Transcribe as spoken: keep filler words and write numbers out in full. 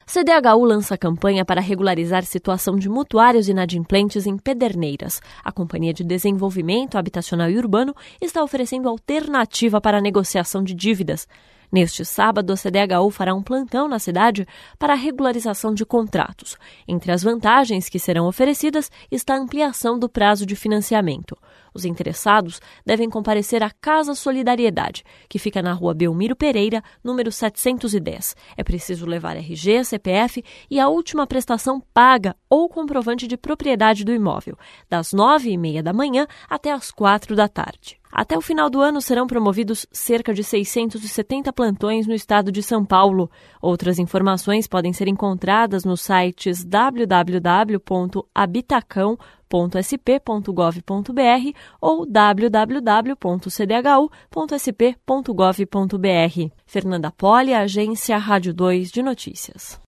C D H U lança campanha para regularizar situação de mutuários inadimplentes em Pederneiras. A Companhia de Desenvolvimento Habitacional e Urbano está oferecendo alternativa para a negociação de dívidas. Neste sábado, a C D H U fará um plantão na cidade para a regularização de contratos. Entre as vantagens que serão oferecidas está a ampliação do prazo de financiamento. Os interessados devem comparecer à Casa Solidariedade, que fica na rua Belmiro Pereira, número setecentos e dez. É preciso levar R G, C P F e a última prestação paga ou comprovante de propriedade do imóvel, das nove e meia da manhã até as quatro da tarde. Até o final do ano serão promovidos cerca de seiscentos e setenta plantões no estado de São Paulo. Outras informações podem ser encontradas nos sites w w w ponto habitacão ponto s p ponto gov ponto b r ou w w w ponto c d h u ponto s p ponto gov ponto b r. Fernanda Poli, Agência Rádio dois de Notícias.